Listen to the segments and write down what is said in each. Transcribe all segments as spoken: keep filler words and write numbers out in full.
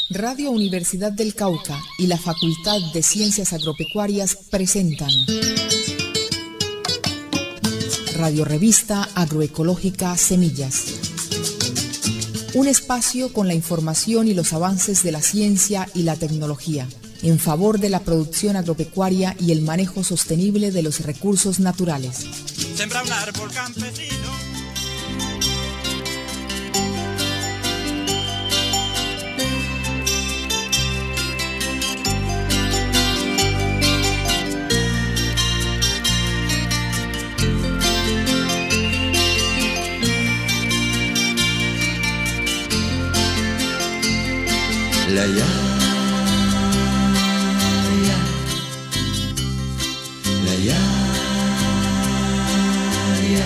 Radio Universidad del Cauca y la Facultad de Ciencias Agropecuarias presentan Radio Revista Agroecológica Semillas. Un espacio con la información y los avances de la ciencia y la tecnología en favor de la producción agropecuaria y el manejo sostenible de los recursos naturales. Sembra un árbol campesino. La ya, ya, la ya, ya,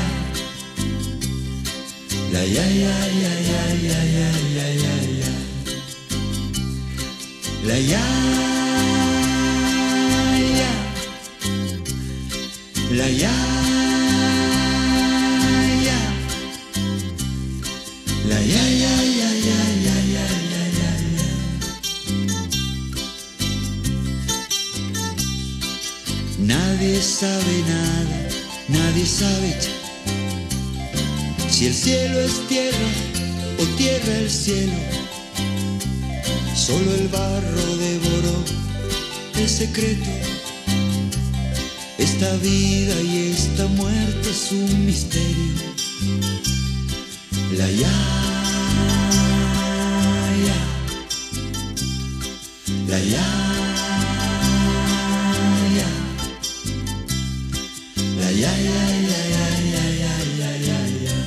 la ya, ya, ya, ya, ya, ya, ya, ya, ya, la ya, ya, la ya, ya, la ya, ya, ya, ya, ya, ya. Nadie sabe nada, nadie sabe ya, si el cielo es tierra o tierra el cielo. Solo el barro devoró el secreto. Esta vida y esta muerte es un misterio. La ya, ya, la ya. Ya, ya, ya, ya, ya, ya, ya, ya.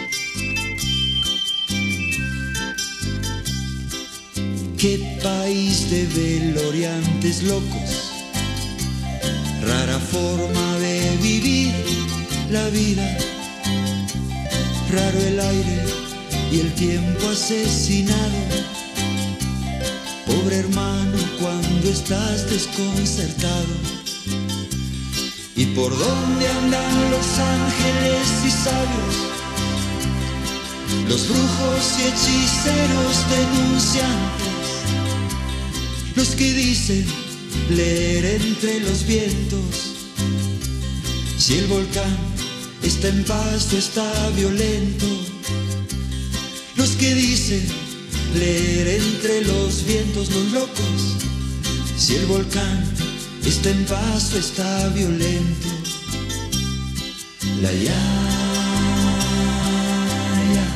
Qué país de veloriantes locos, rara forma de vivir la vida, raro el aire y el tiempo asesinado. Pobre hermano, cuando estás desconcertado. ¿Y por dónde andan los ángeles y sabios? Los brujos y hechiceros denunciantes, los que dicen leer entre los vientos. Si el volcán está en paz o está violento. Los que dicen leer entre los vientos, los locos. Si el volcán está en paz o está violento. La ya, ya,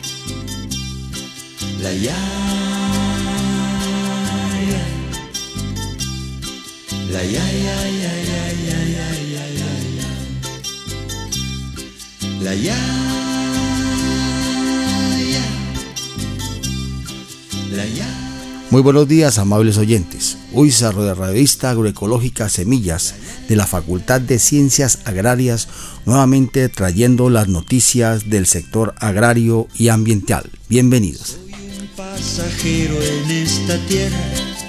la ya, ya, la ya, ya, ya, ya, ya, ya, ya, ya, ya, la ya, ya, la ya. Muy buenos días, amables oyentes. Hoy se la revista agroecológica Semillas de la Facultad de Ciencias Agrarias, nuevamente trayendo las noticias del sector agrario y ambiental. Bienvenidos. Soy un pasajero en esta tierra,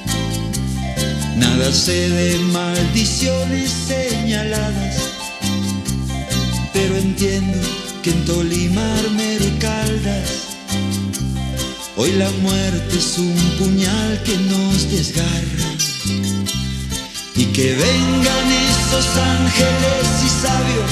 nada sé de maldiciones señaladas, pero entiendo que en Tolimar, Mero y Caldas, hoy la muerte es un puñal que nos desgarra. Y que vengan esos ángeles y sabios,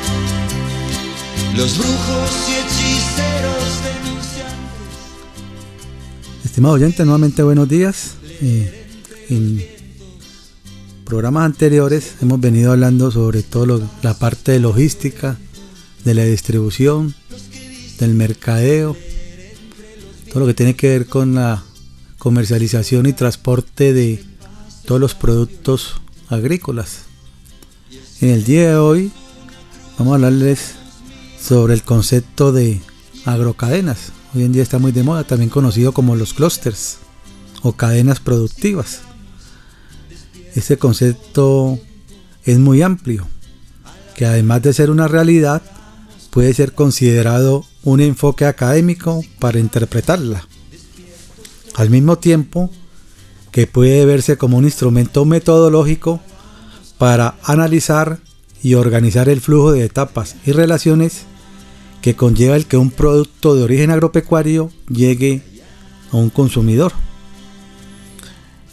los brujos y hechiceros denunciantes. Estimado oyente, nuevamente buenos días. Eh, en programas anteriores hemos venido hablando sobre todo lo, la parte de logística, de la distribución, del mercadeo, todo lo que tiene que ver con la comercialización y transporte de todos los productos agrícolas. En el día de hoy vamos a hablarles sobre el concepto de agrocadenas. Hoy en día está muy de moda, también conocido como los clústeres o cadenas productivas. Este concepto es muy amplio, que además de ser una realidad, puede ser considerado un enfoque académico para interpretarla, al mismo tiempo que puede verse como un instrumento metodológico para analizar y organizar el flujo de etapas y relaciones que conlleva el que un producto de origen agropecuario llegue a un consumidor.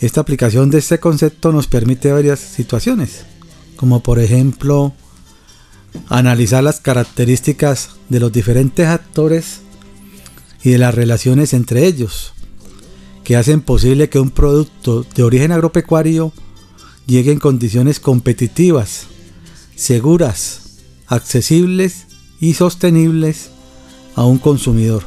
Esta aplicación de este concepto nos permite varias situaciones, como por ejemplo analizar las características de los diferentes actores y de las relaciones entre ellos, que hacen posible que un producto de origen agropecuario llegue en condiciones competitivas, seguras, accesibles y sostenibles a un consumidor.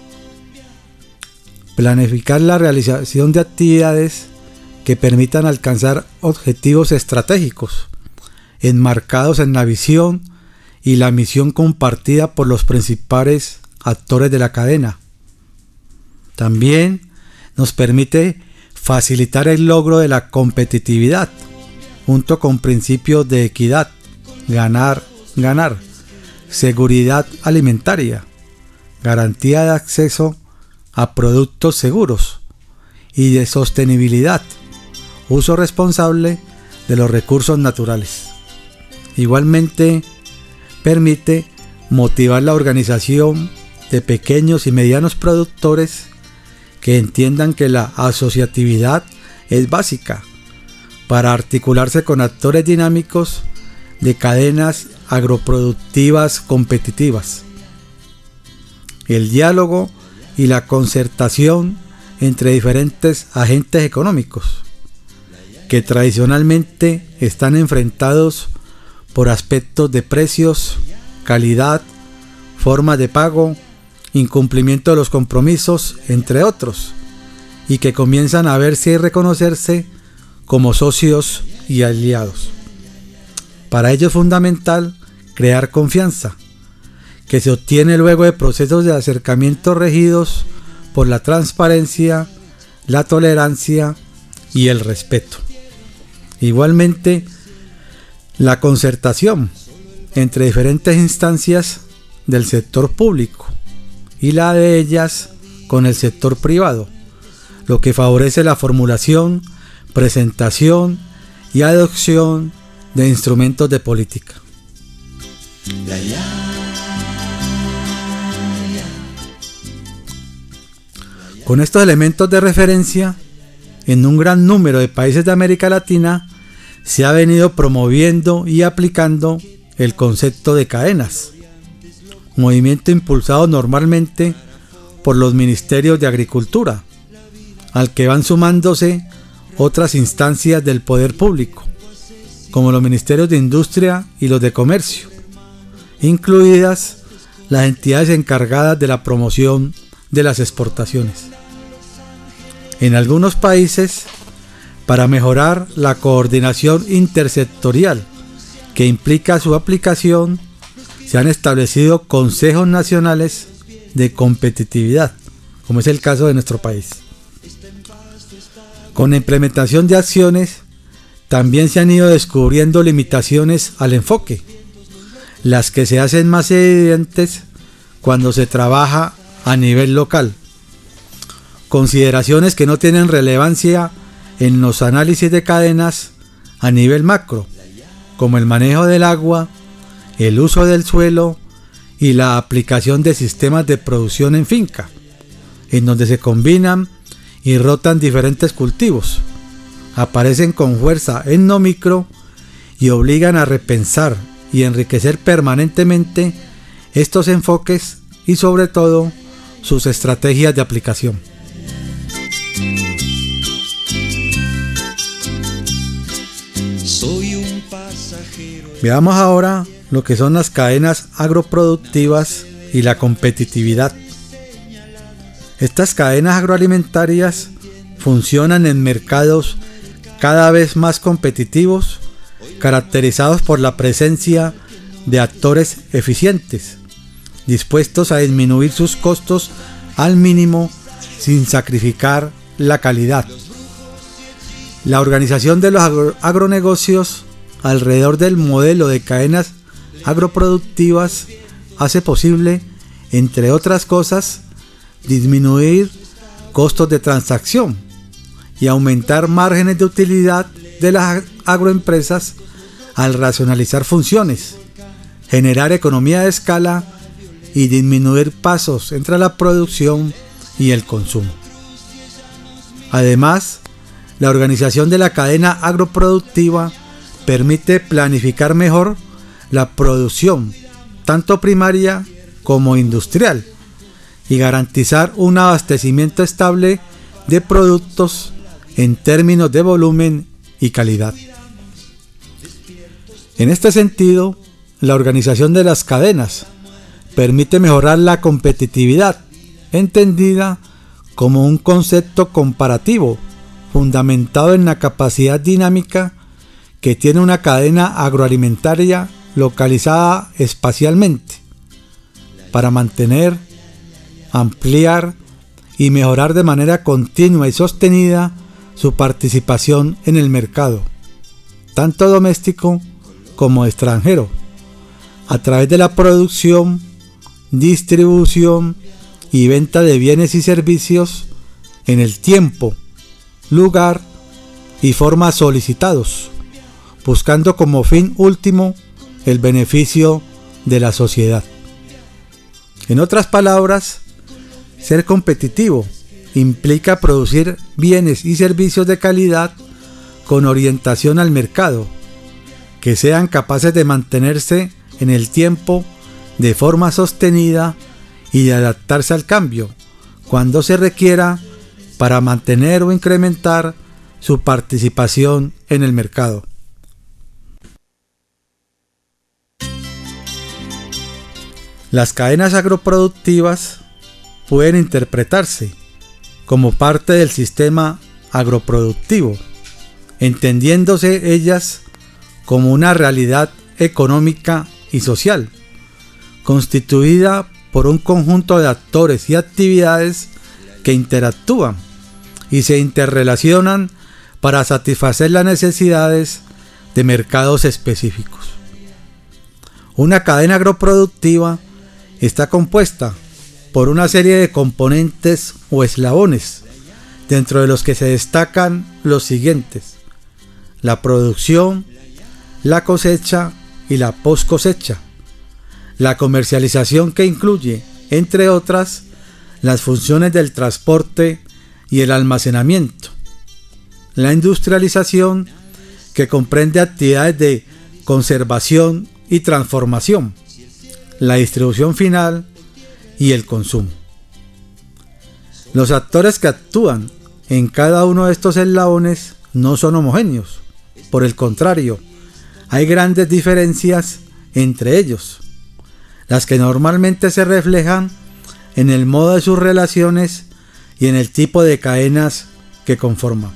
Planificar la realización de actividades que permitan alcanzar objetivos estratégicos enmarcados en la visión y la misión compartida por los principales actores de la cadena. También nos permite facilitar el logro de la competitividad, junto con principios de equidad, ganar, ganar, seguridad alimentaria, garantía de acceso a productos seguros y de sostenibilidad, uso responsable de los recursos naturales. Igualmente, permite motivar la organización de pequeños y medianos productores que entiendan que la asociatividad es básica para articularse con actores dinámicos de cadenas agroproductivas competitivas. El diálogo y la concertación entre diferentes agentes económicos que tradicionalmente están enfrentados por aspectos de precios, calidad, formas de pago, incumplimiento de los compromisos, entre otros, y que comienzan a verse y reconocerse como socios y aliados. Para ello es fundamental crear confianza, que se obtiene luego de procesos de acercamiento regidos por la transparencia, la tolerancia y el respeto. Igualmente, la concertación entre diferentes instancias del sector público y la de ellas con el sector privado, lo que favorece la formulación, presentación y adopción de instrumentos de política. Con estos elementos de referencia, en un gran número de países de América Latina se ha venido promoviendo y aplicando el concepto de cadenas, movimiento impulsado normalmente por los ministerios de Agricultura, al que van sumándose otras instancias del poder público, como los ministerios de Industria y los de Comercio, incluidas las entidades encargadas de la promoción de las exportaciones. En algunos países, para mejorar la coordinación intersectorial que implica su aplicación, se han establecido consejos nacionales de competitividad, como es el caso de nuestro país. Con la implementación de acciones, también se han ido descubriendo limitaciones al enfoque, las que se hacen más evidentes cuando se trabaja a nivel local. Consideraciones que no tienen relevancia en los análisis de cadenas a nivel macro, como el manejo del agua, el uso del suelo y la aplicación de sistemas de producción en finca, en donde se combinan y rotan diferentes cultivos, aparecen con fuerza en lo micro y obligan a repensar y enriquecer permanentemente estos enfoques y sobre todo sus estrategias de aplicación. Veamos ahora lo que son las cadenas agroproductivas y la competitividad. Estas cadenas agroalimentarias funcionan en mercados cada vez más competitivos, caracterizados por la presencia de actores eficientes, dispuestos a disminuir sus costos al mínimo sin sacrificar la calidad. La organización de los agro- agronegocios alrededor del modelo de cadenas agroproductivas hace posible, entre otras cosas, disminuir costos de transacción y aumentar márgenes de utilidad de las agroempresas al racionalizar funciones, generar economía de escala y disminuir pasos entre la producción y el consumo. Además, la organización de la cadena agroproductiva permite planificar mejor la producción, tanto primaria como industrial, y garantizar un abastecimiento estable de productos en términos de volumen y calidad. En este sentido, la organización de las cadenas permite mejorar la competitividad, entendida como un concepto comparativo fundamentado en la capacidad dinámica que tiene una cadena agroalimentaria localizada espacialmente para mantener, ampliar y mejorar de manera continua y sostenida su participación en el mercado, tanto doméstico como extranjero, a través de la producción, distribución y venta de bienes y servicios en el tiempo, lugar y forma solicitados, buscando como fin último el beneficio de la sociedad. En otras palabras, ser competitivo implica producir bienes y servicios de calidad con orientación al mercado, que sean capaces de mantenerse en el tiempo de forma sostenida y de adaptarse al cambio cuando se requiera para mantener o incrementar su participación en el mercado. Las cadenas agroproductivas pueden interpretarse como parte del sistema agroproductivo, entendiéndose ellas como una realidad económica y social, constituida por un conjunto de actores y actividades que interactúan y se interrelacionan para satisfacer las necesidades de mercados específicos. Una cadena agroproductiva está compuesta por una serie de componentes o eslabones, dentro de los que se destacan los siguientes: la producción, la cosecha y la post cosecha, la comercialización, que incluye, entre otras, las funciones del transporte y el almacenamiento, la industrialización, que comprende actividades de conservación y transformación, la distribución final y el consumo. Los actores que actúan en cada uno de estos eslabones no son homogéneos. Por el contrario, hay grandes diferencias entre ellos, las que normalmente se reflejan en el modo de sus relaciones y en el tipo de cadenas que conforman.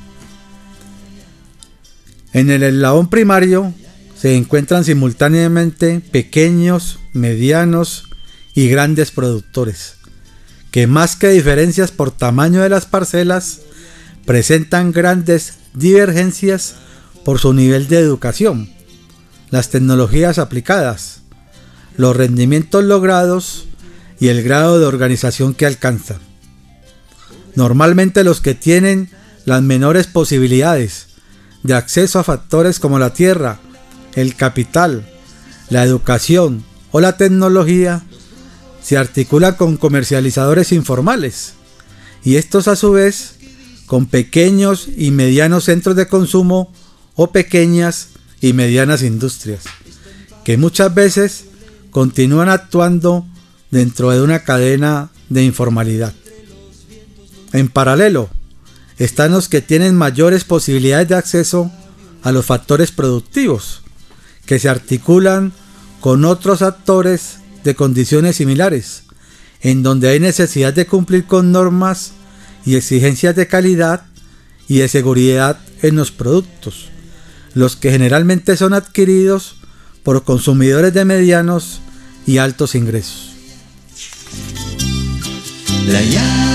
En el eslabón primario se encuentran simultáneamente pequeños, medianos y grandes productores, que más que diferencias por tamaño de las parcelas, presentan grandes divergencias por su nivel de educación, las tecnologías aplicadas, los rendimientos logrados y el grado de organización que alcanzan. Normalmente los que tienen las menores posibilidades de acceso a factores como la tierra, el capital, la educación o la tecnología se articulan con comercializadores informales, y estos a su vez con pequeños y medianos centros de consumo o pequeñas y medianas industrias, que muchas veces continúan actuando dentro de una cadena de informalidad. En paralelo, están los que tienen mayores posibilidades de acceso a los factores productivos, que se articulan con otros actores de condiciones similares, en donde hay necesidad de cumplir con normas y exigencias de calidad y de seguridad en los productos, los que generalmente son adquiridos por consumidores de medianos y altos ingresos. La ya.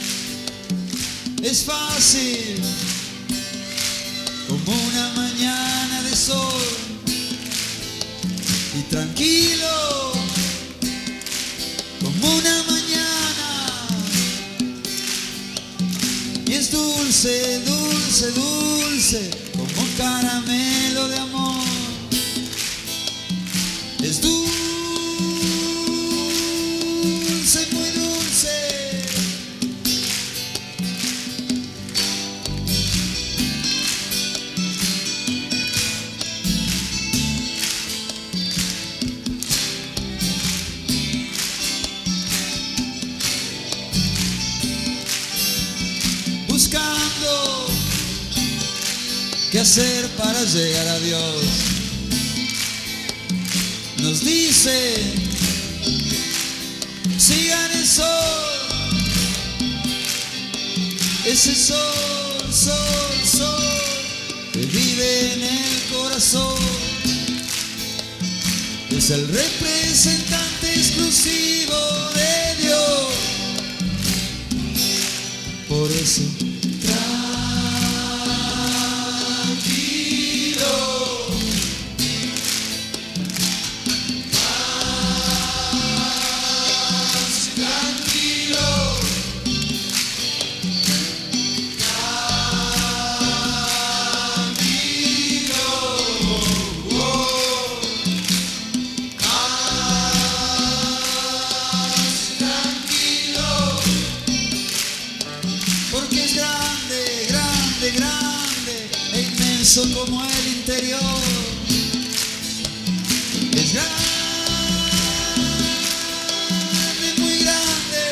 Es fácil como una mañana sol y tranquilo como una mañana, y es dulce, dulce, dulce como un caramelo de amor. Es dulce, muy dulce. Buscando qué hacer para llegar a Dios, nos dice: sigan el sol, ese sol, sol, sol que vive en el corazón. Es el representante exclusivo de Dios. Por eso, como el interior, es grande, muy grande,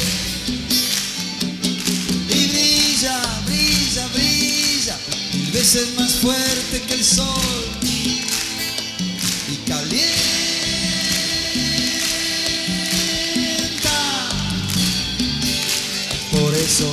y brilla, brilla, brilla, mil veces más fuerte que el sol, y calienta. Por eso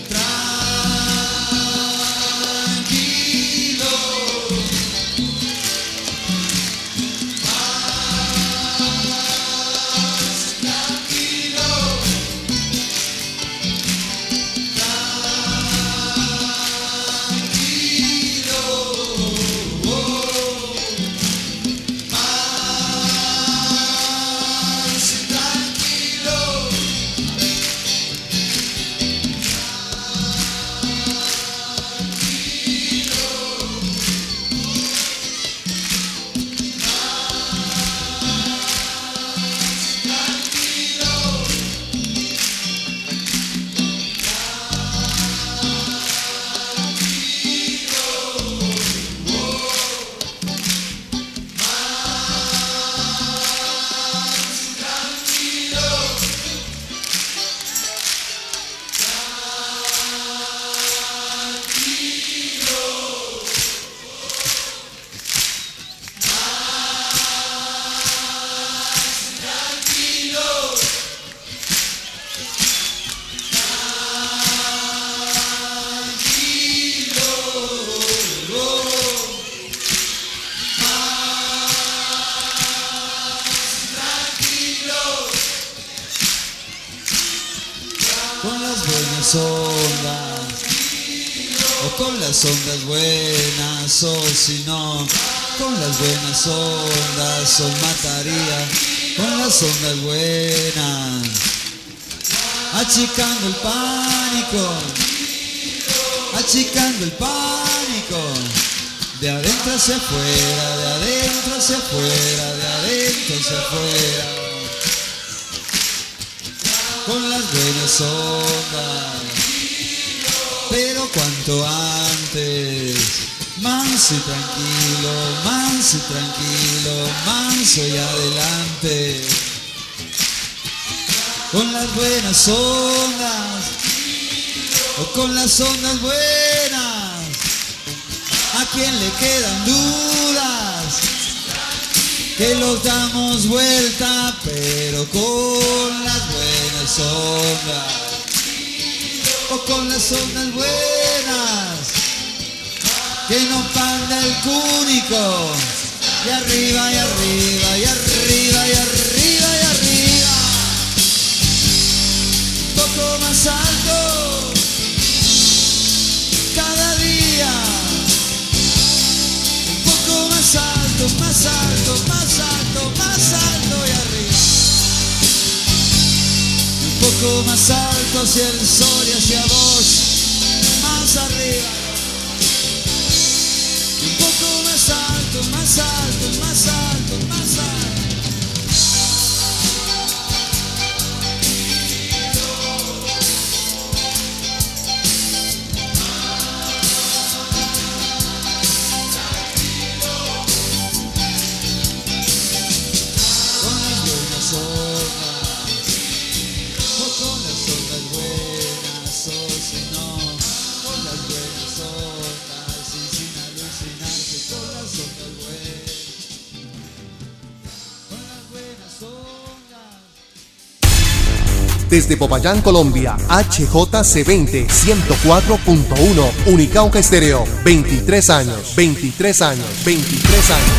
ondas, o con las ondas buenas, o si no, con las buenas ondas, o mataría con las ondas buenas, achicando el pánico, achicando el pánico, de adentro hacia afuera, de adentro hacia afuera, de adentro hacia afuera, con las buenas ondas. Pero cuanto antes, manso y tranquilo, manso y tranquilo, manso y adelante, con las buenas ondas, o con las ondas buenas, a quien le quedan dudas, que los damos vuelta, pero con las buenas ondas, o con las ondas buenas, que no panda el cúnico, y arriba y arriba y arriba y arriba y arriba, un poco más alto cada día, un poco alto, más alto, más alto, más alto y arriba. Un poco más alto hacia el sol y hacia vos, más arriba. Un poco más alto, más alto, más alto, más alto. Desde Popayán, Colombia, H J C veinte, ciento cuatro punto uno, Unicauca Estéreo, veintitrés años, veintitrés años, veintitrés años.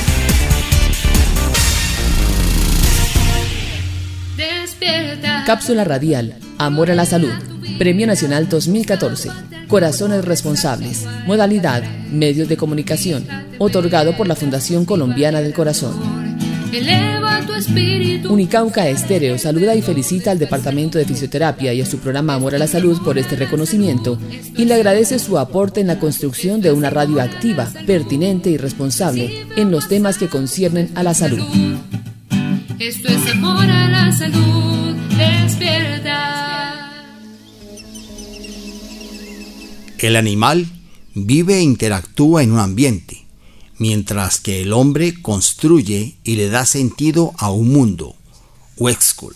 Despierta. Cápsula radial, Amor a la Salud, Premio Nacional dos mil catorce, Corazones Responsables, modalidad, medios de comunicación, otorgado por la Fundación Colombiana del Corazón. Eleva tu espíritu. Unicauca Estéreo saluda y felicita al Departamento de Fisioterapia y a su programa Amor a la Salud por este reconocimiento y le agradece su aporte en la construcción de una radio activa, pertinente y responsable en los temas que conciernen a la salud. Esto es Amor a la Salud, despierta. El animal vive e interactúa en un ambiente, mientras que el hombre construye y le da sentido a un mundo. Wexkull.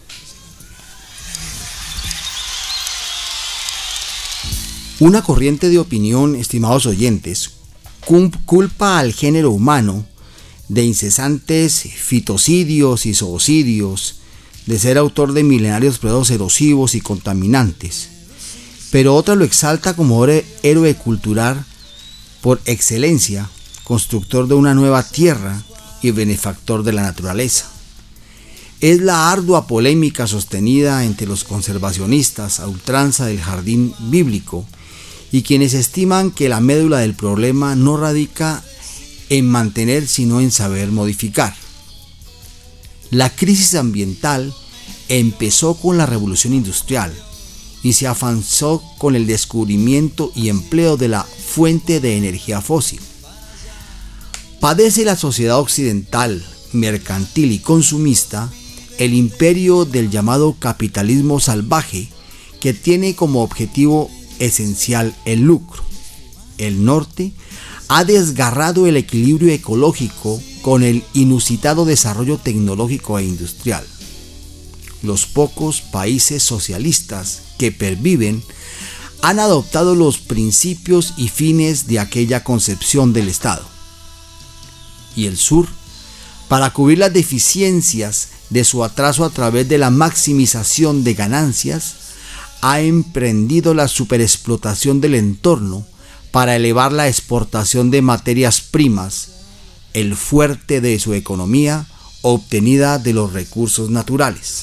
Una corriente de opinión, estimados oyentes, culpa al género humano de incesantes fitocidios y zoocidios, de ser autor de milenarios periodos erosivos y contaminantes, pero otra lo exalta como héroe cultural por excelencia, constructor de una nueva tierra y benefactor de la naturaleza. Es la ardua polémica sostenida entre los conservacionistas a ultranza del jardín bíblico y quienes estiman que la médula del problema no radica en mantener sino en saber modificar. La crisis ambiental empezó con la revolución industrial y se avanzó con el descubrimiento y empleo de la fuente de energía fósil. Padece la sociedad occidental, mercantil y consumista, el imperio del llamado capitalismo salvaje, que tiene como objetivo esencial el lucro. El norte ha desgarrado el equilibrio ecológico con el inusitado desarrollo tecnológico e industrial. Los pocos países socialistas que perviven han adoptado los principios y fines de aquella concepción del Estado. Y el sur, para cubrir las deficiencias de su atraso a través de la maximización de ganancias, ha emprendido la superexplotación del entorno para elevar la exportación de materias primas, el fuerte de su economía obtenida de los recursos naturales.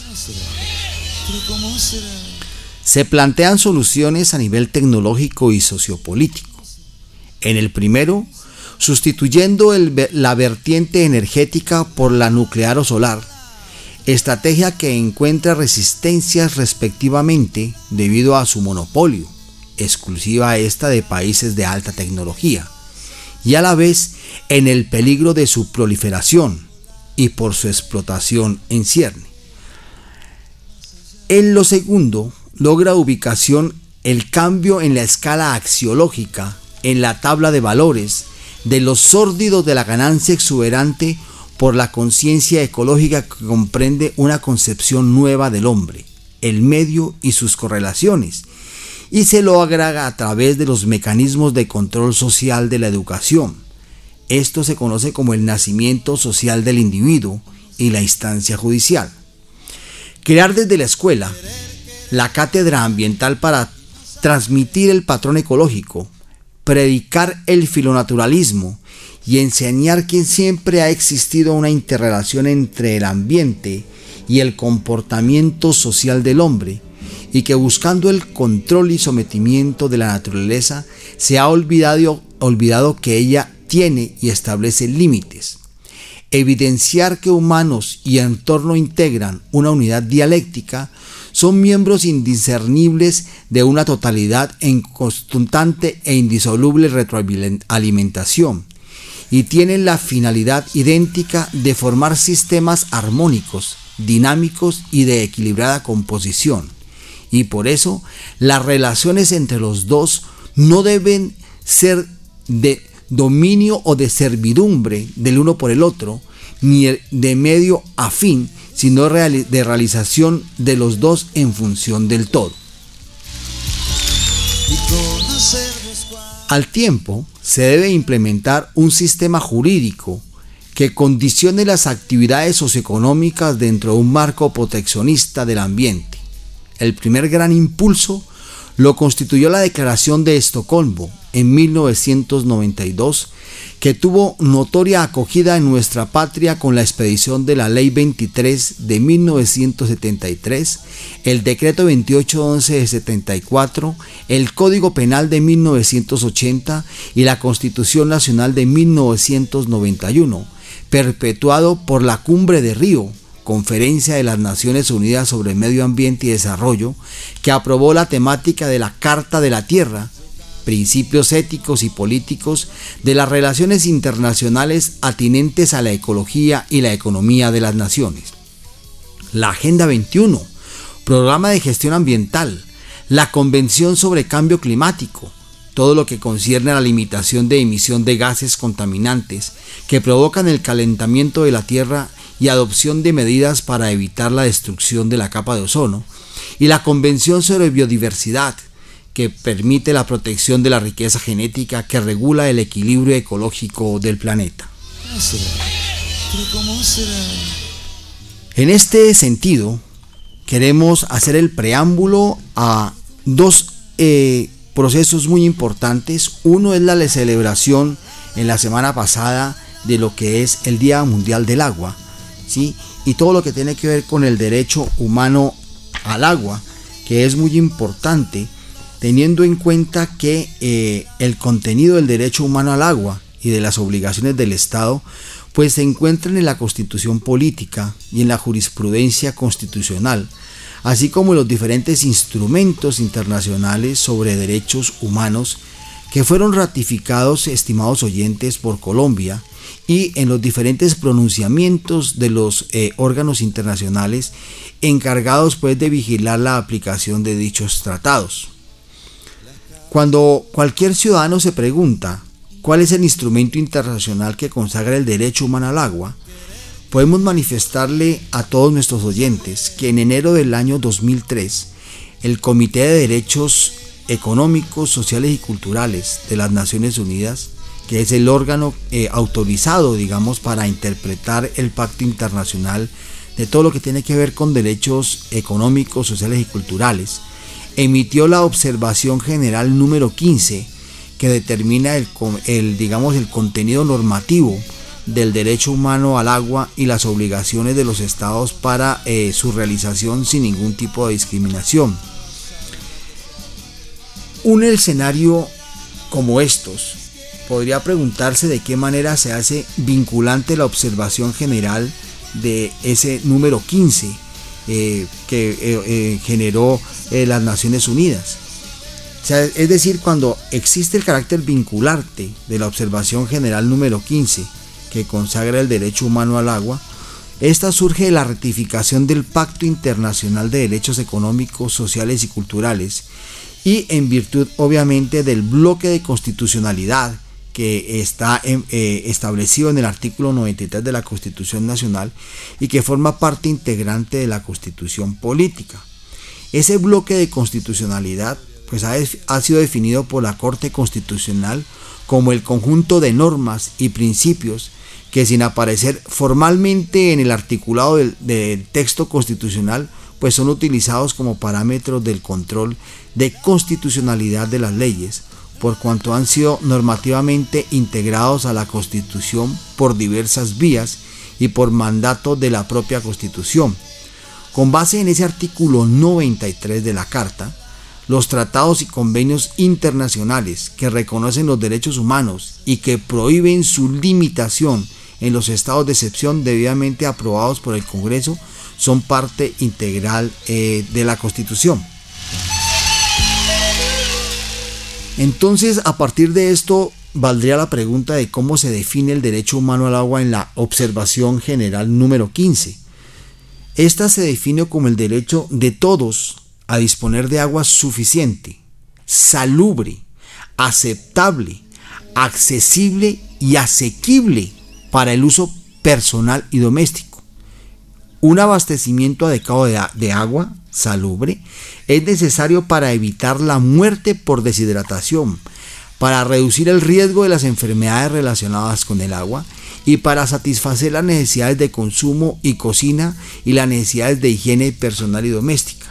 Se plantean soluciones a nivel tecnológico y sociopolítico. En el primero, sustituyendo el, la vertiente energética por la nuclear o solar, estrategia que encuentra resistencias respectivamente debido a su monopolio, exclusiva esta de países de alta tecnología, y a la vez en el peligro de su proliferación y por su explotación en cierne. En lo segundo, logra ubicación el cambio en la escala axiológica, en la tabla de valores, de los sórdidos de la ganancia exuberante por la conciencia ecológica que comprende una concepción nueva del hombre, el medio y sus correlaciones, y se lo agrega a través de los mecanismos de control social de la educación. Esto se conoce como el nacimiento social del individuo y la instancia judicial. Crear desde la escuela la cátedra ambiental para transmitir el patrón ecológico, predicar el filonaturalismo y enseñar que siempre ha existido una interrelación entre el ambiente y el comportamiento social del hombre, y que buscando el control y sometimiento de la naturaleza se ha olvidado, olvidado que ella mantiene y establece límites. Evidenciar que humanos y entorno integran una unidad dialéctica, son miembros indiscernibles de una totalidad en constante e indisoluble retroalimentación, y tienen la finalidad idéntica de formar sistemas armónicos, dinámicos y de equilibrada composición. Y por eso las relaciones entre los dos no deben ser de dominio o de servidumbre del uno por el otro, ni de medio a fin, sino de realización de los dos en función del todo. Al tiempo, se debe implementar un sistema jurídico que condicione las actividades socioeconómicas dentro de un marco proteccionista del ambiente. El primer gran impulso lo constituyó la Declaración de Estocolmo en mil novecientos noventa y dos, que tuvo notoria acogida en nuestra patria con la expedición de la Ley veintitrés de mil novecientos setenta y tres, el Decreto veintiocho once de setenta y cuatro, el Código Penal de mil novecientos ochenta y la Constitución Nacional de mil novecientos noventa y uno, perpetuado por la Cumbre de Río, Conferencia de las Naciones Unidas sobre el Medio Ambiente y Desarrollo, que aprobó la temática de la Carta de la Tierra, principios éticos y políticos de las relaciones internacionales atinentes a la ecología y la economía de las naciones. La Agenda veintiuno, Programa de Gestión Ambiental, la Convención sobre Cambio Climático, todo lo que concierne a la limitación de emisión de gases contaminantes que provocan el calentamiento de la Tierra y adopción de medidas para evitar la destrucción de la capa de ozono, y la Convención sobre Biodiversidad, que permite la protección de la riqueza genética que regula el equilibrio ecológico del planeta. ¿Cómo será? ¿Pero cómo será? En este sentido, queremos hacer el preámbulo a dos eh, procesos muy importantes. Uno es la celebración en la semana pasada de lo que es el Día Mundial del Agua, ¿sí? Y todo lo que tiene que ver con el derecho humano al agua, que es muy importante, teniendo en cuenta que eh, el contenido del derecho humano al agua y de las obligaciones del Estado pues se encuentran en la Constitución Política y en la jurisprudencia constitucional, así como en los diferentes instrumentos internacionales sobre derechos humanos que fueron ratificados, estimados oyentes, por Colombia, y en los diferentes pronunciamientos de los eh, órganos internacionales encargados pues de vigilar la aplicación de dichos tratados. Cuando cualquier ciudadano se pregunta cuál es el instrumento internacional que consagra el derecho humano al agua, podemos manifestarle a todos nuestros oyentes que en enero del año dos mil tres, el Comité de Derechos Económicos, Sociales y Culturales de las Naciones Unidas, que es el órgano eh, autorizado, digamos, para interpretar el Pacto Internacional de todo lo que tiene que ver con derechos económicos, sociales y culturales, emitió la observación general número quince, que determina el, el, digamos, el contenido normativo del derecho humano al agua y las obligaciones de los estados para eh, su realización sin ningún tipo de discriminación. Un escenario como estos podría preguntarse de qué manera se hace vinculante la observación general de ese número quince eh, que eh, eh, generó eh, las Naciones Unidas. O sea, es decir, cuando existe el carácter vinculante de la observación general número quince que consagra el derecho humano al agua, esta surge de la ratificación del Pacto Internacional de Derechos Económicos, Sociales y Culturales, y en virtud obviamente del bloque de constitucionalidad que está eh, establecido en el artículo noventa y tres de la Constitución Nacional y que forma parte integrante de la Constitución Política. Ese bloque de constitucionalidad pues ha, ha sido definido por la Corte Constitucional como el conjunto de normas y principios que, sin aparecer formalmente en el articulado del, del texto constitucional, pues son utilizados como parámetros del control de constitucionalidad de las leyes, por cuanto han sido normativamente integrados a la Constitución por diversas vías y por mandato de la propia Constitución. Con base en ese artículo noventa y tres de la Carta, los tratados y convenios internacionales que reconocen los derechos humanos y que prohíben su limitación en los estados de excepción debidamente aprobados por el Congreso son parte integral eh, de la Constitución. Entonces, a partir de esto, valdría la pregunta de cómo se define el derecho humano al agua en la observación general número quince. Esta se define como el derecho de todos a disponer de agua suficiente, salubre, aceptable, accesible y asequible para el uso personal y doméstico. Un abastecimiento adecuado de, de agua salubre es necesario para evitar la muerte por deshidratación, para reducir el riesgo de las enfermedades relacionadas con el agua y para satisfacer las necesidades de consumo y cocina y las necesidades de higiene personal y doméstica.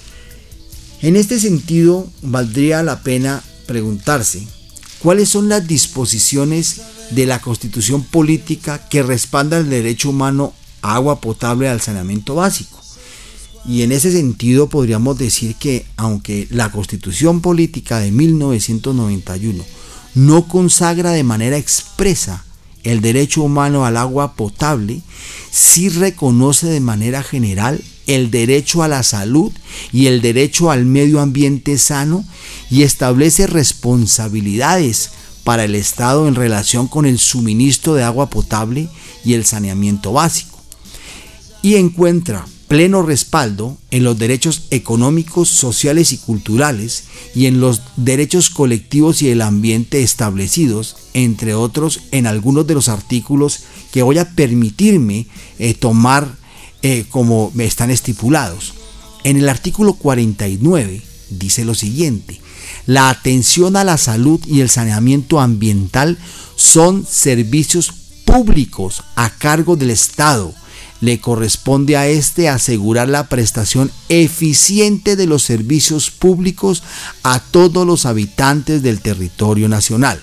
En este sentido, valdría la pena preguntarse cuáles son las disposiciones de la Constitución política que respaldan el derecho humano a agua potable y al saneamiento básico. Y en ese sentido podríamos decir que aunque la Constitución política de mil novecientos noventa y uno no consagra de manera expresa el derecho humano al agua potable, sí reconoce de manera general el derecho a la salud y el derecho al medio ambiente sano y establece responsabilidades para el Estado en relación con el suministro de agua potable y el saneamiento básico. Y encuentra pleno respaldo en los derechos económicos, sociales y culturales y en los derechos colectivos y el ambiente establecidos, entre otros, en algunos de los artículos que voy a permitirme eh, tomar eh, como están estipulados. En el artículo cuarenta y nueve dice lo siguiente: la atención a la salud y el saneamiento ambiental son servicios públicos a cargo del Estado. Le corresponde a éste asegurar la prestación eficiente de los servicios públicos a todos los habitantes del territorio nacional.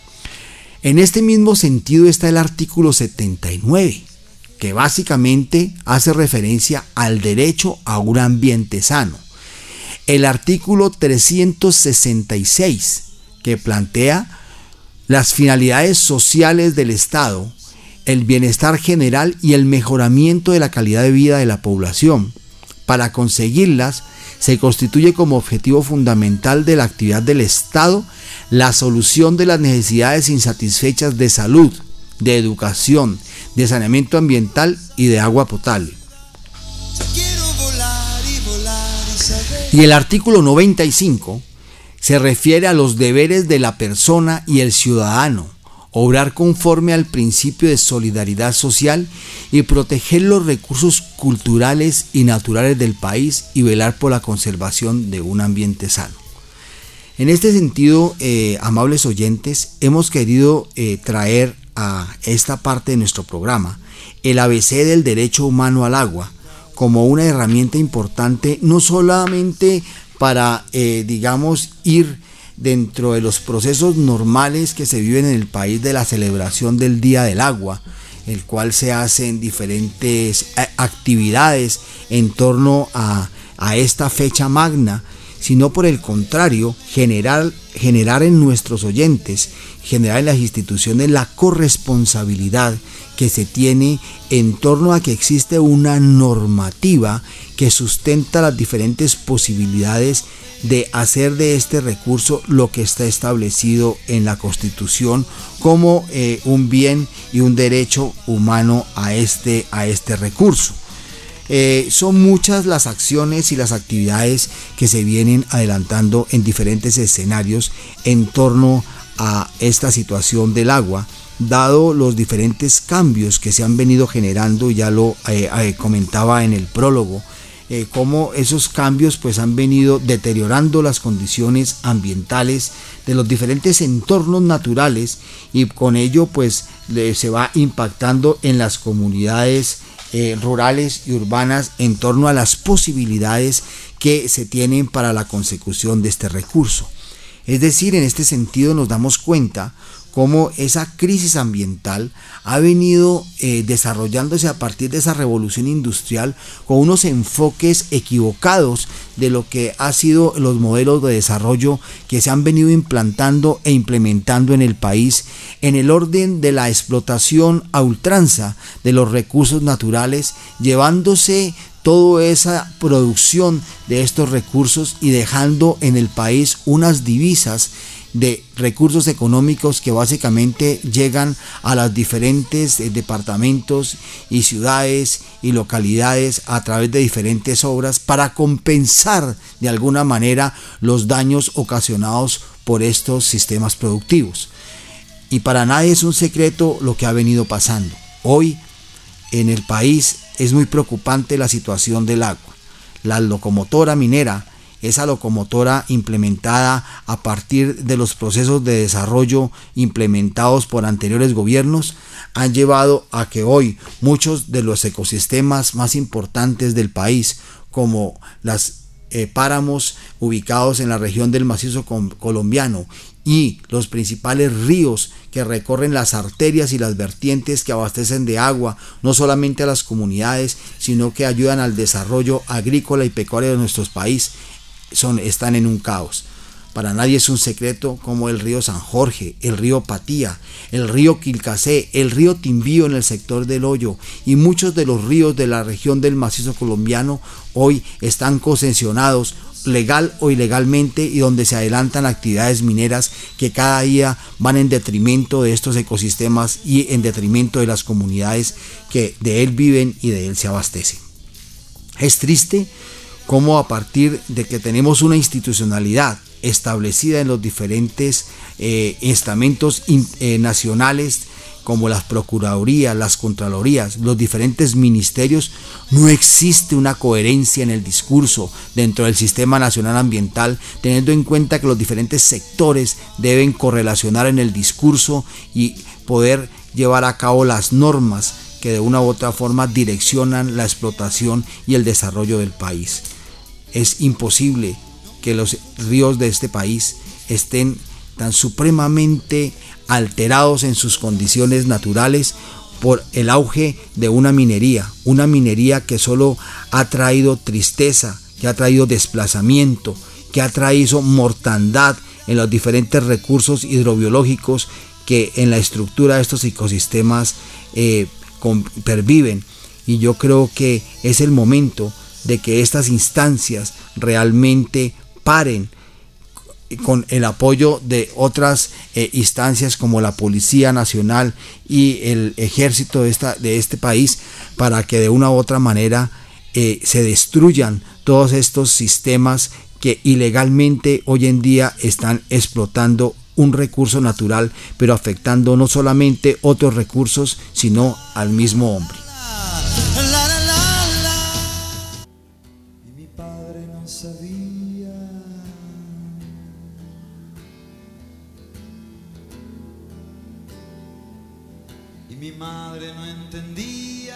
En este mismo sentido está el artículo setenta y nueve, que básicamente hace referencia al derecho a un ambiente sano. El artículo trescientos sesenta y seis, que plantea las finalidades sociales del Estado, el bienestar general y el mejoramiento de la calidad de vida de la población. Para conseguirlas, se constituye como objetivo fundamental de la actividad del Estado la solución de las necesidades insatisfechas de salud, de educación, de saneamiento ambiental y de agua potable. Y el artículo noventa y cinco se refiere a los deberes de la persona y el ciudadano, obrar conforme al principio de solidaridad social y proteger los recursos culturales y naturales del país y velar por la conservación de un ambiente sano. En este sentido, eh, amables oyentes, hemos querido eh, traer a esta parte de nuestro programa el A B C del derecho humano al agua como una herramienta importante, no solamente para, eh, digamos, ir dentro de los procesos normales que se viven en el país de la celebración del Día del Agua, el cual se hacen diferentes actividades en torno a, a esta fecha magna, sino por el contrario, generar, generar en nuestros oyentes, generar en las instituciones la corresponsabilidad que se tiene en torno a que existe una normativa que sustenta las diferentes posibilidades de hacer de este recurso lo que está establecido en la Constitución como eh, un bien y un derecho humano a este, a este recurso. Eh, son muchas las acciones y las actividades que se vienen adelantando en diferentes escenarios en torno a esta situación del agua, dado los diferentes cambios que se han venido generando, ya lo eh, eh, comentaba en el prólogo, Eh, cómo esos cambios pues han venido deteriorando las condiciones ambientales de los diferentes entornos naturales y con ello pues le, se va impactando en las comunidades eh, rurales y urbanas en torno a las posibilidades que se tienen para la consecución de este recurso. Es decir, en este sentido nos damos cuenta cómo esa crisis ambiental ha venido eh, desarrollándose a partir de esa revolución industrial con unos enfoques equivocados de lo que ha sido los modelos de desarrollo que se han venido implantando e implementando en el país en el orden de la explotación a ultranza de los recursos naturales, llevándose toda esa producción de estos recursos y dejando en el país unas divisas de recursos económicos que básicamente llegan a los diferentes eh, departamentos y ciudades y localidades a través de diferentes obras para compensar de alguna manera los daños ocasionados por estos sistemas productivos. Y para nadie es un secreto lo que ha venido pasando. Hoy en el país es muy preocupante la situación del agua. La locomotora minera, esa locomotora implementada a partir de los procesos de desarrollo implementados por anteriores gobiernos, han llevado a que hoy muchos de los ecosistemas más importantes del país, como las eh, páramos ubicados en la región del macizo colombiano y los principales ríos que recorren las arterias y las vertientes que abastecen de agua no solamente a las comunidades, sino que ayudan al desarrollo agrícola y pecuario de nuestros países, Son, están en un caos. Para nadie es un secreto como el río San Jorge, el río Patía, el río Quilcacé, el río Timbío en el sector del Hoyo y muchos de los ríos de la región del macizo colombiano hoy están concesionados legal o ilegalmente y donde se adelantan actividades mineras que cada día van en detrimento de estos ecosistemas y en detrimento de las comunidades que de él viven y de él se abastecen. Es triste cómo a partir de que tenemos una institucionalidad establecida en los diferentes eh, estamentos in, eh, nacionales como las procuradurías, las contralorías, los diferentes ministerios, no existe una coherencia en el discurso dentro del sistema nacional ambiental, teniendo en cuenta que los diferentes sectores deben correlacionar en el discurso y poder llevar a cabo las normas que de una u otra forma direccionan la explotación y el desarrollo del país. Es imposible que los ríos de este país estén tan supremamente alterados en sus condiciones naturales por el auge de una minería, una minería que solo ha traído tristeza, que ha traído desplazamiento, que ha traído mortandad en los diferentes recursos hidrobiológicos que en la estructura de estos ecosistemas eh, con, perviven. Y yo creo que es el momento de que estas instancias realmente paren con el apoyo de otras eh, instancias como la Policía Nacional y el Ejército de, esta, de este país, para que de una u otra manera eh, se destruyan todos estos sistemas que ilegalmente hoy en día están explotando un recurso natural, pero afectando no solamente otros recursos, sino al mismo hombre. Mi madre no entendía,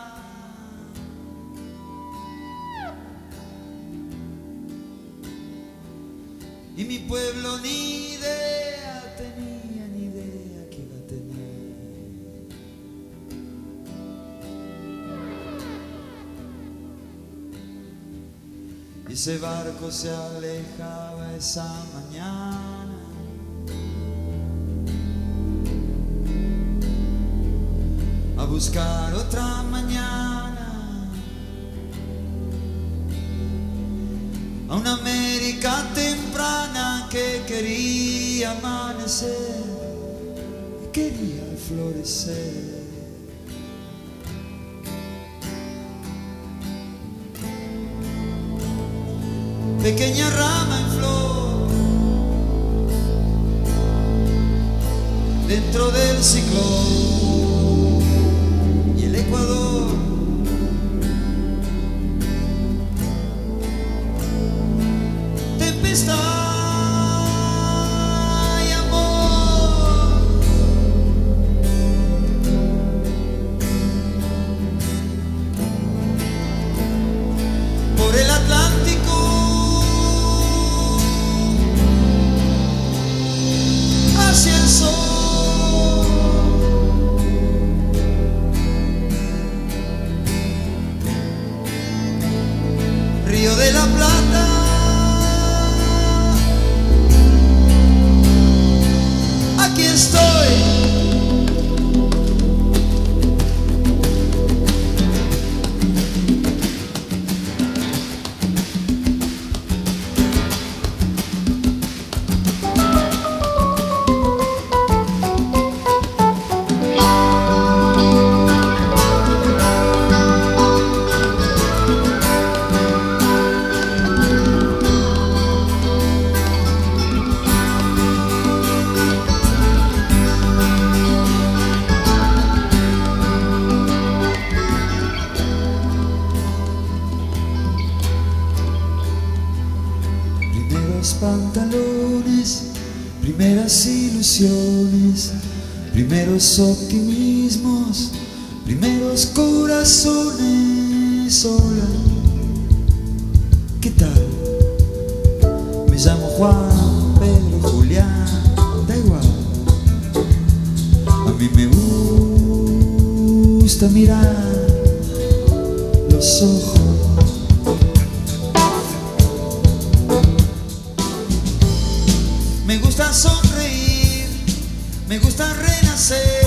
y mi pueblo ni idea tenía, ni idea que iba a tener. Y ese barco se alejaba esa mañana, a buscar otra mañana, a una América temprana que quería amanecer y quería florecer. Pequeña rama en flor dentro del ciclón, Ecuador, tempestad y amor, por el Atlántico hacia el sol. Río de la Plata, primeros pantalones, primeras ilusiones, primeros optimismos, primeros corazones. Hola, ¿qué tal? Me llamo Juan, Pedro, Julián, da igual. A mí me gusta mirar los ojos. Me gusta sonreír, me gusta renacer,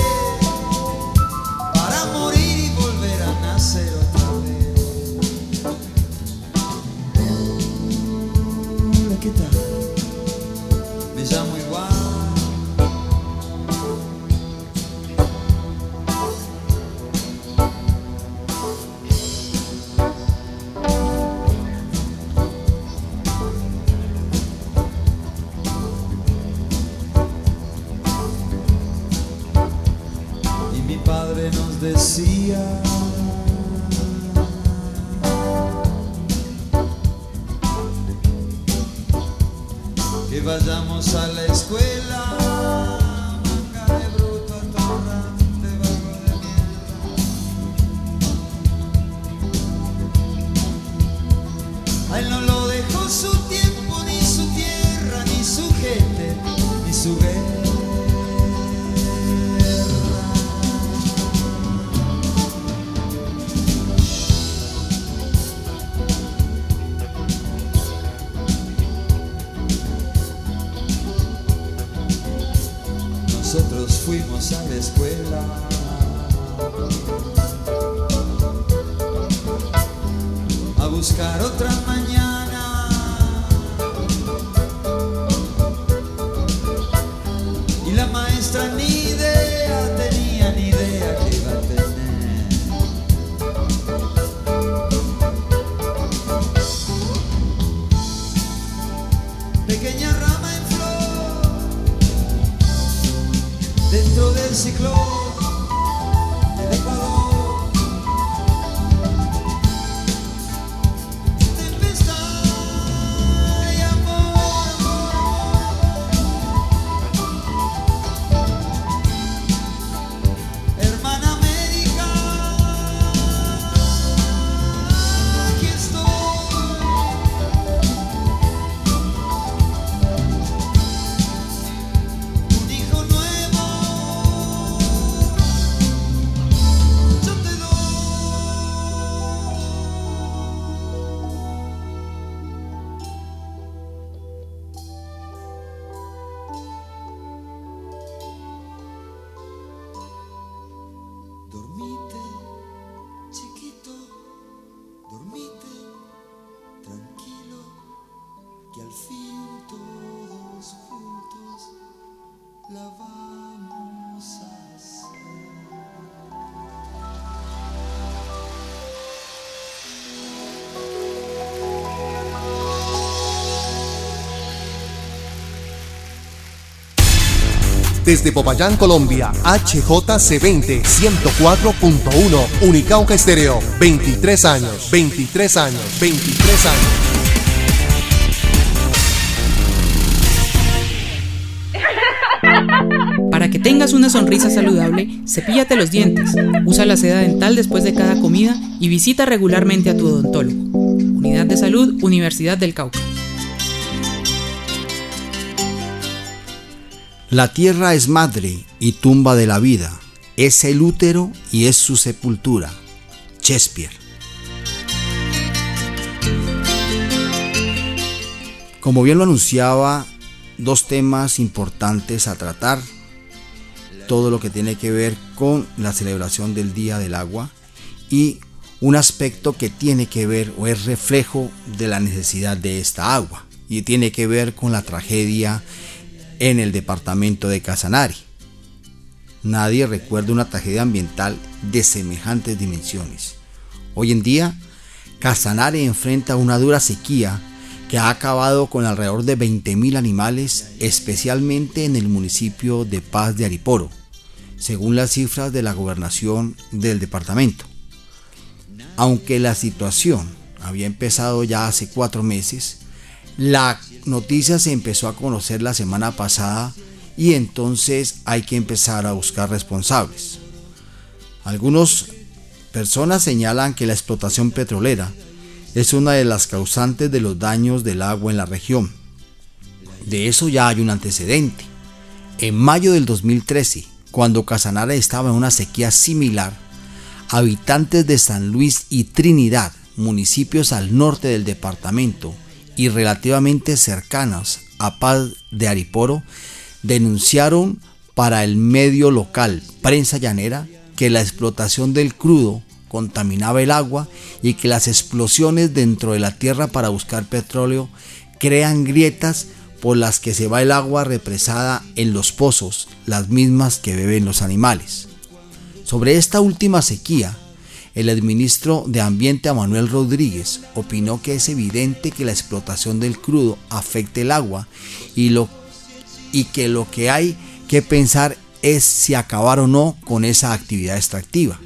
para morir y volver a nacer otra vez. Hola, ¿qué tal? Me llamo igual. Nos decía que vayamos a la escuela, manga de bruto, atorrante, vago de mierda. A él no lo dejó su tiempo, ni su tierra, ni su gente, ni su guerra. Nosotros fuimos a la escuela a buscar otra mañana, y la maestra ni idea tenía, ni idea que iba a tener. Pequeña rama en flor dentro del ciclón del Ecuador, tempestad y amor, hermana América, aquí estoy. Un hijo nuevo yo te doy. Dormite, chiquito, dormite, tranquilo, que al fin todos juntos la vamos a hacer. Desde Popayán, Colombia, H J C veinte, ciento cuatro punto uno, Unicauca Estéreo, veintitrés años, veintitrés años, veintitrés años. Para que tengas una sonrisa saludable, cepíllate los dientes, usa la seda dental después de cada comida y visita regularmente a tu odontólogo. Unidad de Salud, Universidad del Cauca. La tierra es madre y tumba de la vida, es el útero y es su sepultura. Shakespeare. Como bien lo anunciaba, dos temas importantes a tratar: todo lo que tiene que ver con la celebración del Día del Agua y un aspecto que tiene que ver o es reflejo de la necesidad de esta agua, y tiene que ver con la tragedia en el departamento de Casanare. Nadie recuerda una tragedia ambiental de semejantes dimensiones. Hoy en día, Casanare enfrenta una dura sequía que ha acabado con alrededor de veinte mil animales, especialmente en el municipio de Paz de Ariporo, según las cifras de la gobernación del departamento. Aunque la situación había empezado ya hace cuatro meses, la noticia se empezó a conocer la semana pasada y entonces hay que empezar a buscar responsables. Algunas personas señalan que la explotación petrolera es una de las causantes de los daños del agua en la región. De eso ya hay un antecedente. En mayo del dos mil trece, cuando Casanare estaba en una sequía similar, habitantes de San Luis y Trinidad, municipios al norte del departamento y relativamente cercanos a Paz de Ariporo, denunciaron para el medio local Prensa Llanera que la explotación del crudo contaminaba el agua y que las explosiones dentro de la tierra para buscar petróleo crean grietas por las que se va el agua represada en los pozos, las mismas que beben los animales. Sobre esta última sequía, el exministro de Ambiente Manuel Rodríguez opinó que es evidente que la explotación del crudo afecta el agua y, lo, y que lo que hay que pensar es si acabar o no con esa actividad extractiva.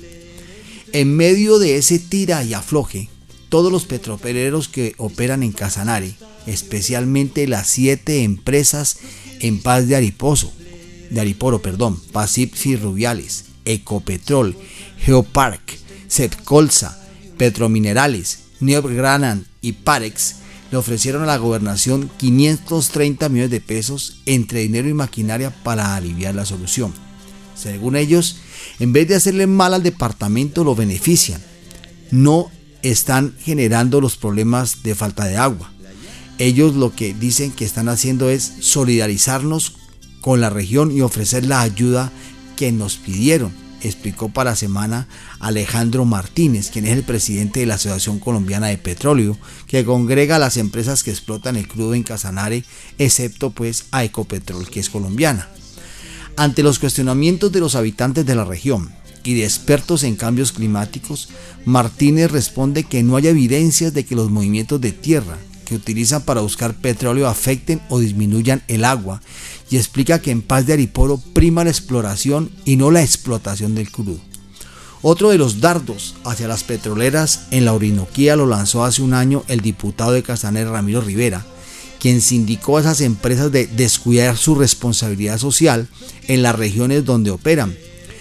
En medio de ese tira y afloje, todos los petroleros que operan en Casanare, especialmente las siete empresas en Paz de Ariposo, de Ariporo, perdón, Pacific Rubiales, Ecopetrol, Geopark, Setcolsa, Petrominerales, Neogranan y Parex, le ofrecieron a la gobernación quinientos treinta millones de pesos entre dinero y maquinaria para aliviar la solución. Según ellos, en vez de hacerle mal al departamento, lo benefician. No están generando los problemas de falta de agua. Ellos lo que dicen que están haciendo es solidarizarnos con la región y ofrecer la ayuda que nos pidieron, explicó para Semana Alejandro Martínez, quien es el presidente de la Asociación Colombiana de Petróleo, que congrega a las empresas que explotan el crudo en Casanare, excepto pues a Ecopetrol, que es colombiana. Ante los cuestionamientos de los habitantes de la región y de expertos en cambios climáticos, Martínez responde que no hay evidencias de que los movimientos de tierra que utilizan para buscar petróleo afecten o disminuyan el agua, y explica que en Paz de Ariporo prima la exploración y no la explotación del crudo. Otro de los dardos hacia las petroleras en la Orinoquía lo lanzó hace un año el diputado de Casanare, Ramiro Rivera, quien sindicó a esas empresas de descuidar su responsabilidad social en las regiones donde operan.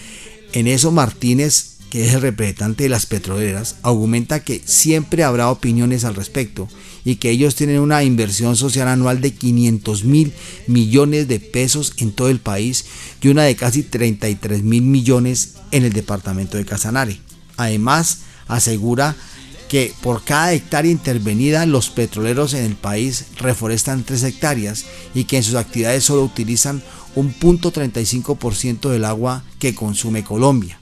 En eso Martínez, que es el representante de las petroleras, argumenta que siempre habrá opiniones al respecto y que ellos tienen una inversión social anual de quinientos mil millones de pesos en todo el país y una de casi treinta y tres mil millones en el departamento de Casanare. Además, asegura que por cada hectárea intervenida los petroleros en el país reforestan tres hectáreas y que en sus actividades solo utilizan un punto treinta y cinco por ciento del agua que consume Colombia.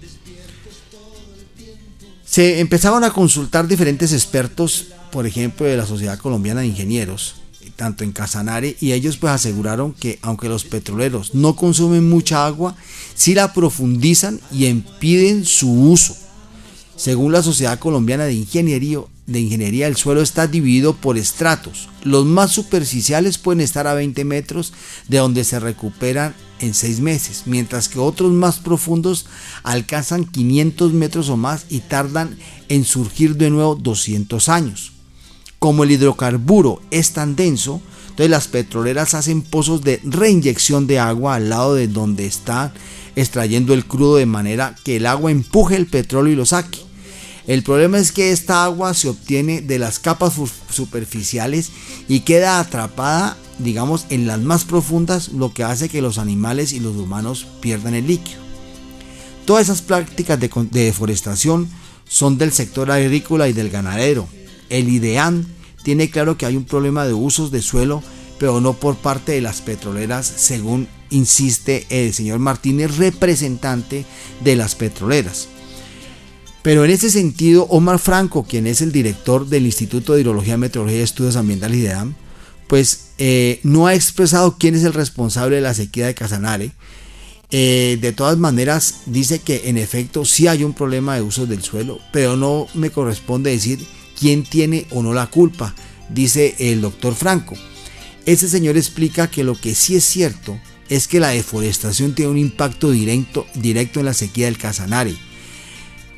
Se empezaron a consultar diferentes expertos, por ejemplo de la Sociedad Colombiana de Ingenieros, tanto en Casanare, y ellos pues aseguraron que aunque los petroleros no consumen mucha agua, sí la profundizan y impiden su uso. Según la Sociedad Colombiana de Ingeniería, de Ingeniería, el suelo está dividido por estratos. Los más superficiales pueden estar a veinte metros, de donde se recuperan en seis meses, mientras que otros más profundos alcanzan quinientos metros o más y tardan en surgir de nuevo doscientos años. Como el hidrocarburo es tan denso, entonces las petroleras hacen pozos de reinyección de agua al lado de donde están extrayendo el crudo, de manera que el agua empuje el petróleo y lo saque. El problema es que esta agua se obtiene de las capas superficiales y queda atrapada, digamos, en las más profundas, lo que hace que los animales y los humanos pierdan el líquido. Todas esas prácticas de, de deforestación son del sector agrícola y del ganadero. El IDEAM tiene claro que hay un problema de usos de suelo, pero no por parte de las petroleras, según insiste el señor Martínez, representante de las petroleras. Pero en ese sentido, Omar Franco, quien es el director del Instituto de Hidrología, Meteorología y Estudios Ambientales IDEAM, pues eh, no ha expresado quién es el responsable de la sequía de Casanare. Eh, de todas maneras, dice que en efecto sí hay un problema de uso del suelo, pero no me corresponde decir quién tiene o no la culpa, dice el doctor Franco. Ese señor explica que lo que sí es cierto es que la deforestación tiene un impacto directo, directo en la sequía del Casanare.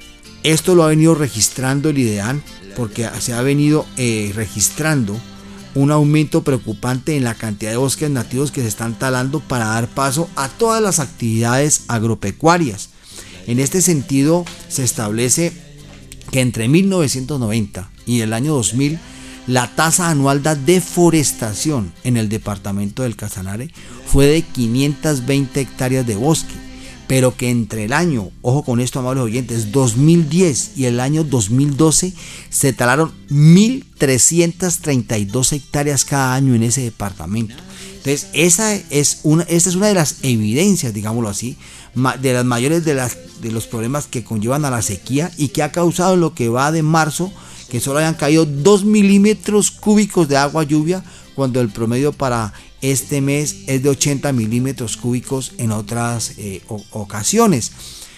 Esto lo ha venido registrando el IDEAM, porque se ha venido eh, registrando un aumento preocupante en la cantidad de bosques nativos que se están talando para dar paso a todas las actividades agropecuarias. En este sentido, se establece que entre mil novecientos noventa y el año dos mil, la tasa anual de deforestación en el departamento del Casanare fue de quinientas veinte hectáreas de bosque, pero que entre el año, ojo con esto amables oyentes, dos mil diez y el año dos mil doce se talaron mil trescientas treinta y dos hectáreas cada año en ese departamento. Entonces esa es una, esta es una de las evidencias, digámoslo así, de las mayores de, las, de los problemas que conllevan a la sequía y que ha causado lo que va de marzo que solo hayan caído dos milímetros cúbicos de agua lluvia, cuando el promedio para este mes es de ochenta milímetros cúbicos en otras eh, ocasiones.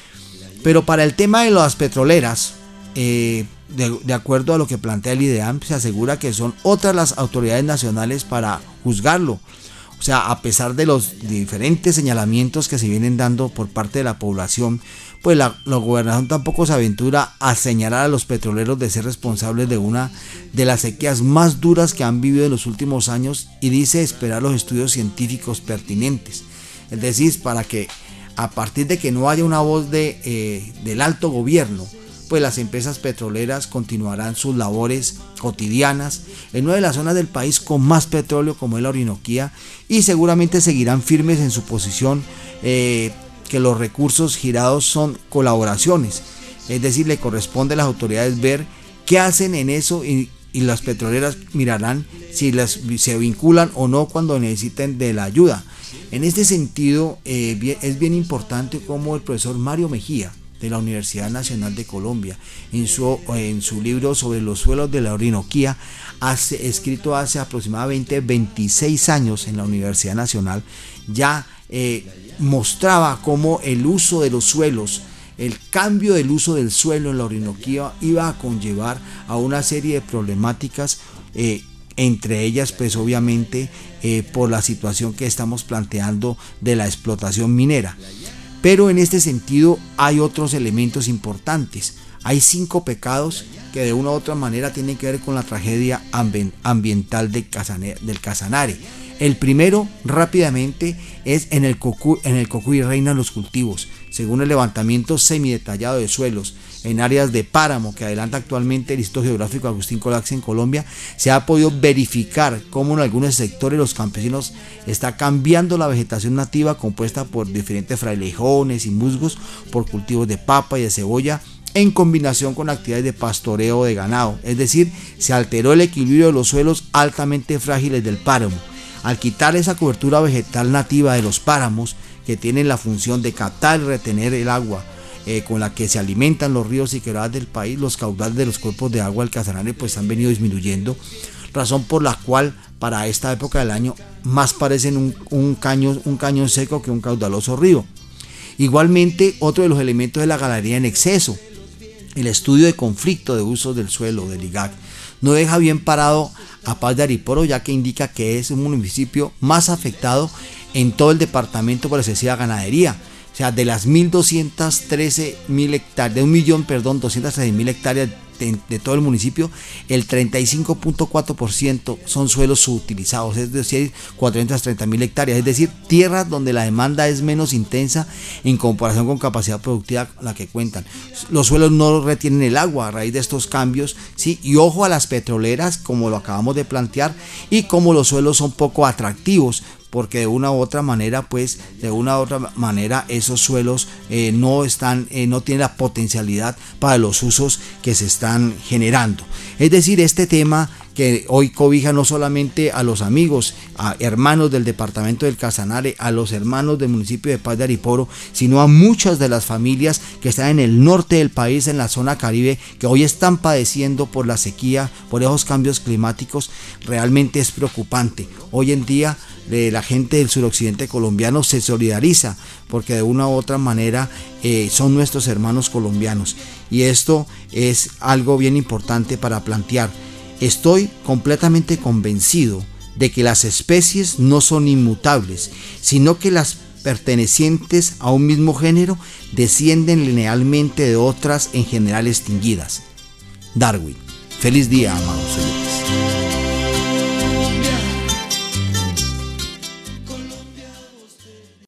Pero para el tema de las petroleras, eh, de, de acuerdo a lo que plantea el IDEAM, se asegura que son otras las autoridades nacionales para juzgarlo. O sea, a pesar de los diferentes señalamientos que se vienen dando por parte de la población, pues la, la gobernación tampoco se aventura a señalar a los petroleros de ser responsables de una de las sequías más duras que han vivido en los últimos años, y dice esperar los estudios científicos pertinentes. Es decir, para que a partir de que no haya una voz de, eh, del alto gobierno, pues las empresas petroleras continuarán sus labores cotidianas en una de las zonas del país con más petróleo, como es la Orinoquía, y seguramente seguirán firmes en su posición, eh, que los recursos girados son colaboraciones, es decir, le corresponde a las autoridades ver qué hacen en eso, y, y las petroleras mirarán si las, se vinculan o no cuando necesiten de la ayuda. En este sentido, eh, bien, es bien importante como el profesor Mario Mejía, de la Universidad Nacional de Colombia, en su, en su libro sobre los suelos de la Orinoquía, hace, escrito hace aproximadamente veintiséis años en la Universidad Nacional, ya eh, mostraba cómo el uso de los suelos, el cambio del uso del suelo en la Orinoquía iba a conllevar a una serie de problemáticas, eh, entre ellas pues obviamente eh, por la situación que estamos planteando de la explotación minera. Pero en este sentido hay otros elementos importantes. Hay cinco pecados que de una u otra manera tienen que ver con la tragedia ambiental del Casanare. El primero, rápidamente, es en el Cocuy, en el Cocuy reinan los cultivos. Según el levantamiento semidetallado de suelos en áreas de páramo que adelanta actualmente el Instituto Geográfico Agustín Colax en Colombia, se ha podido verificar cómo en algunos sectores los campesinos está cambiando la vegetación nativa compuesta por diferentes frailejones y musgos por cultivos de papa y de cebolla, en combinación con actividades de pastoreo de ganado. Es decir, se alteró el equilibrio de los suelos altamente frágiles del páramo. Al quitar esa cobertura vegetal nativa de los páramos, que tienen la función de captar y retener el agua eh, con la que se alimentan los ríos y quebradas del país, los caudales de los cuerpos de agua del Casanare pues han venido disminuyendo, razón por la cual para esta época del año más parecen un, un, caño, un cañón seco que un caudaloso río. Igualmente, otro de los elementos de la ganadería en exceso, el estudio de conflicto de usos del suelo del I G A C, no deja bien parado a Paz de Ariporo, ya que indica que es un municipio más afectado en todo el departamento por excesiva ganadería. O sea, de las mil doscientas trece mil hectáreas, de un millón, perdón, doscientas trece mil hectáreas de, de todo el municipio, el treinta y cinco punto cuatro por ciento son suelos subutilizados, es decir, cuatrocientas treinta mil hectáreas, es decir, tierras donde la demanda es menos intensa en comparación con capacidad productiva a la que cuentan. Los suelos no retienen el agua a raíz de estos cambios, ¿sí? Y ojo a las petroleras, como lo acabamos de plantear, y como los suelos son poco atractivos, porque de una u otra manera, pues, de una u otra manera esos suelos eh, no están, eh, no tienen la potencialidad para los usos que se están generando. Es decir, este tema que hoy cobija no solamente a los amigos, a hermanos del departamento del Casanare, a los hermanos del municipio de Paz de Ariporo, sino a muchas de las familias que están en el norte del país, en la zona Caribe, que hoy están padeciendo por la sequía, por esos cambios climáticos. Realmente es preocupante. Hoy en día eh, la gente del suroccidente colombiano se solidariza, porque de una u otra manera eh, son nuestros hermanos colombianos, y esto es algo bien importante para plantear. Estoy completamente convencido de que las especies no son inmutables, sino que las pertenecientes a un mismo género descienden linealmente de otras en general extinguidas. Darwin. Feliz día, amados oyentes.